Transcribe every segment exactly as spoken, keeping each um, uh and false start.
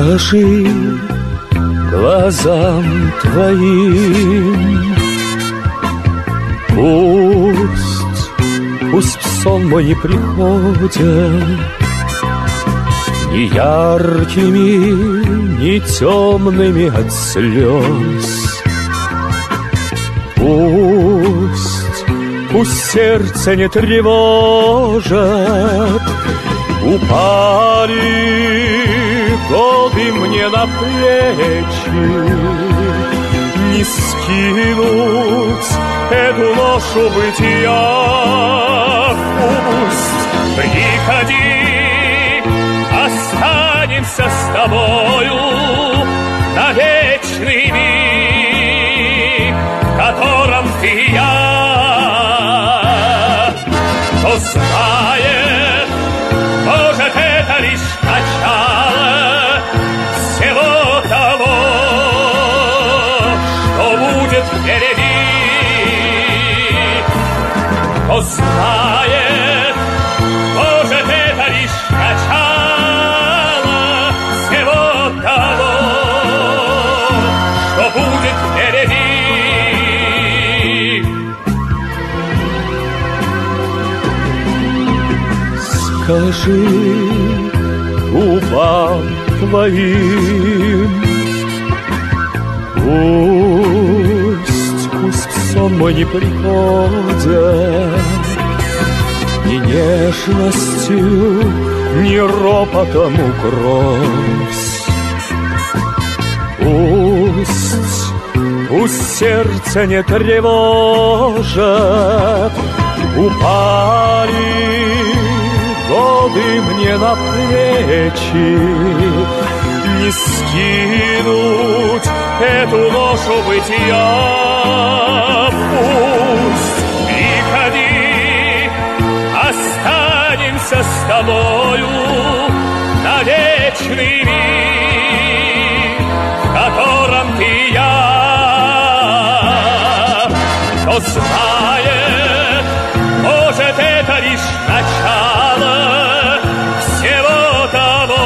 Скажи глазам твоим, пусть, пусть в сон мой не приходят ни яркими, ни темными от слез. Пусть, пусть сердце не тревожат, упали годы мне на плечи, не скинуть эту ношу бытия. Пусть, приходи, останемся с тобою на вечный миг, в котором ты и я. Кто знает, может, это лишь начало всего того, что будет впереди. Кто знает, может, это лишь начало всего того, что будет впереди. Скажи губам твоим, пусть, пусть в сон мой не приходят ни нежностью, ни ропотом укрось. Пусть, пусть сердце не тревожат, упали годы мне на плечи, не скинуть эту ношу бытия. Пусть, приходи, останемся с тобою на вечный миг, в котором ты и я. Кто знает, может, это лишь начало всего того,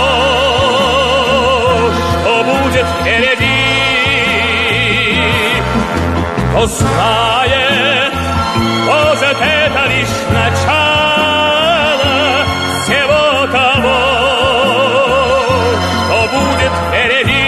что будет впереди. Кто знает, может, это лишь начало всего того, что будет впереди.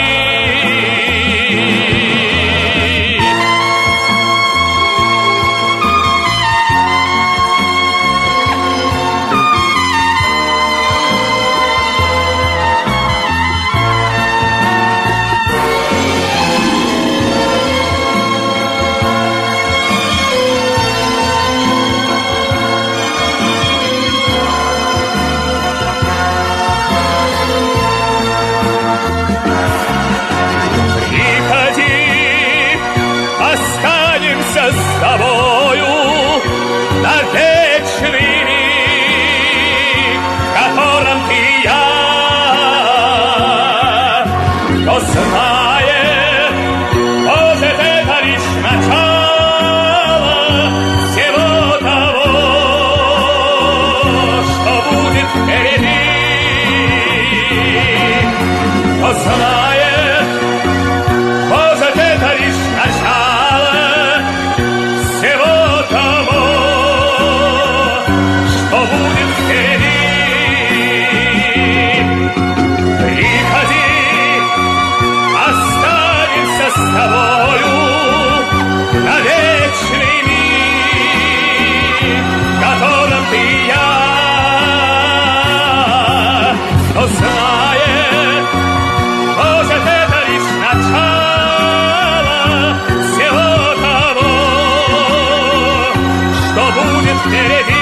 Останемся с тобою на вечный миг, в котором ты и я. Кто знает, может, это лишь начало всего того, что будет впереди. Кто знает, может, это лишь начало всего того, что будет впереди. Приходи, останемся с тобою на вечный миг, в котором ты и я. Кто знает, может, это лишь начало всего того, что будет впереди.